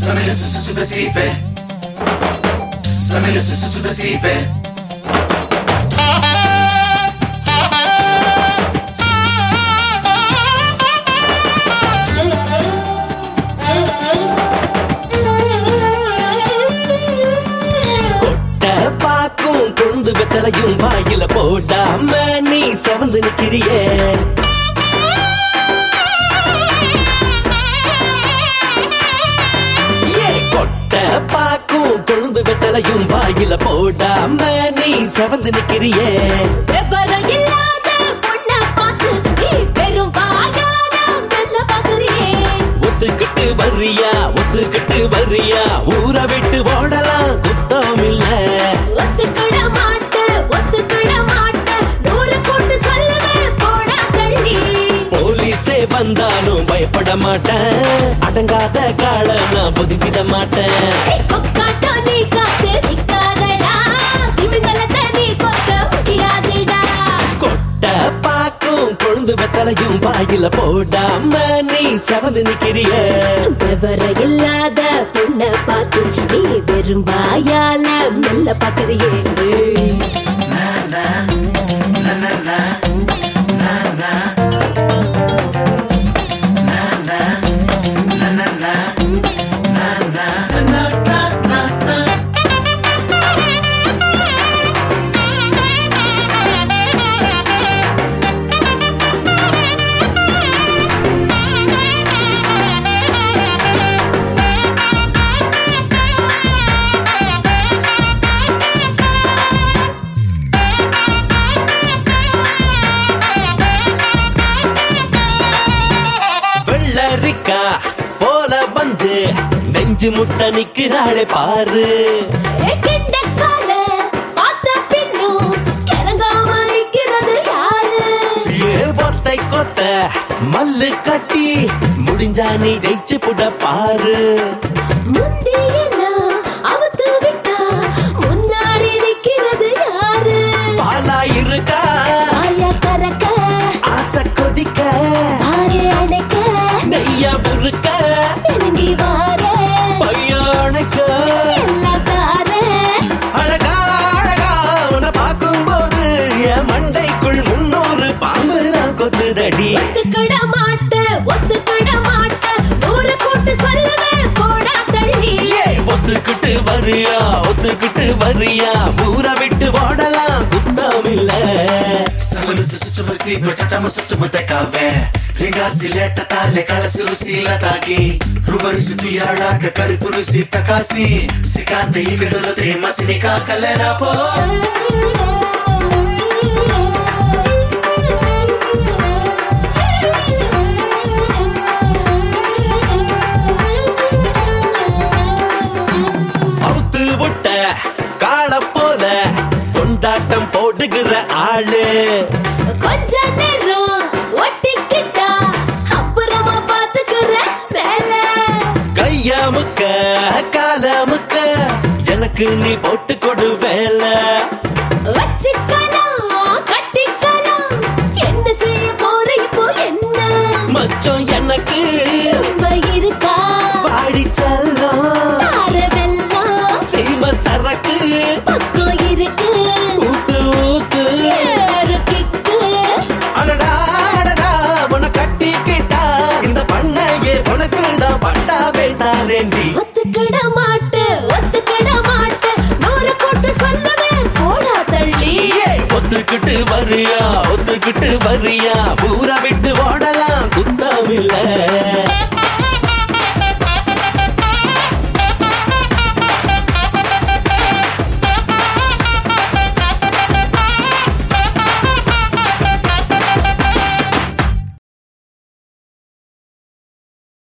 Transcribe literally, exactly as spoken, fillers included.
Samela su su super sipe. Samela su su super sipe. கொழுந்து வெத்தலையும் வாயில போடாம நீ செவந்து நிக்கிறியே. கொட்ட பாக்கும் கொழுந்து வெத்தலையும் வாயில போடாம நீ செவந்து நிக்கிறியே. ஒத்துக்கிட்டு வர்றியா ஒத்துக்கிட்டு வர்றியா ஊரை விட்டு ஓடலாம் குத்தம் இல்ல. போலீஸே வந்தாலும் பயப்பட மாட்டேன், அடங்காத கால நான் ஒதுக்கிட மாட்டேன். கொட்ட பாக்கும் கொழுந்து வெத்தலையும் வாயில போடாம நீ செவந்து நிக்கிறிய. இல்லாத பொண்ண பார்த்து நீ வெறும் வாயால மெல்ல பாக்குறியே. போல வந்து நெஞ்சு முட்ட நிக்கிறாளே பாரு. ஏ கொத்த மல்லு கட்டி முடிஞ்சா நீ ஜெயிச்சு புட பாரு. பாலா இருக்கா ஆசை கொதிக்க நெய்ய முறுக்க பையனுக்க அழகா அழகா உன்னை பார்க்கும் போது என் மண்டைக்குள் முன்னூறு பாம்பு நான் கொத்துதடி. ஒத்துக்கிட மாட்ட ஒத்துக்கிட மாட்ட நூறு கூட்டு சொல்லுவேன் போடா தள்ளி. ஒத்துக்கிட்டு வரியா ஒத்துக்கிட்டு வரியா ஊரை விட்டு ஓடலாம் குத்தம் இல்ல. Samela su su super sipe. Tata mo su su mutakave. Ringazzi letta talle kalasi rusila tagi. Ruvarisi tuyala ka karipurisi takasi. Sikante ikidoro te masini ka kalena po. அவுத்து விட்ட காள போல கொண்டாட்டம் போடுகிற ஆளு. கொஞ்ச நேரம் ஒட்டிக்கிட்டா அப்புறமா பாத்துக்கிற வேலை. கையாமுக்க காலமுக்க எனக்கு நீ போட்டு கொடு வேலை. வச்சுக்கலாம் கட்டிக்கலாம் என்ன செய்ய போற இப்போ என்ன மச்சம் எனக்கு ரொம்ப இருக்கா பாடி செல்லம் சீம சரக்கு பக்கம் இருக்கு ஊத்து ஊத்து கிக்கு. அடடா அடடா உன கட்டிக்கிட்டா இந்த பண்ணையே உனக்கு தான் பட்டா பேத்தாரேண்டி. ஒத்துக்கிட மாட்டு ஒத்துக்கிட மாட்டு நூறு கூட்டு சொல்லுவேன் போடா தள்ளி. ஒத்துக்கிட்டு வரியா ஒத்துக்கிட்டு வரியா ஊரை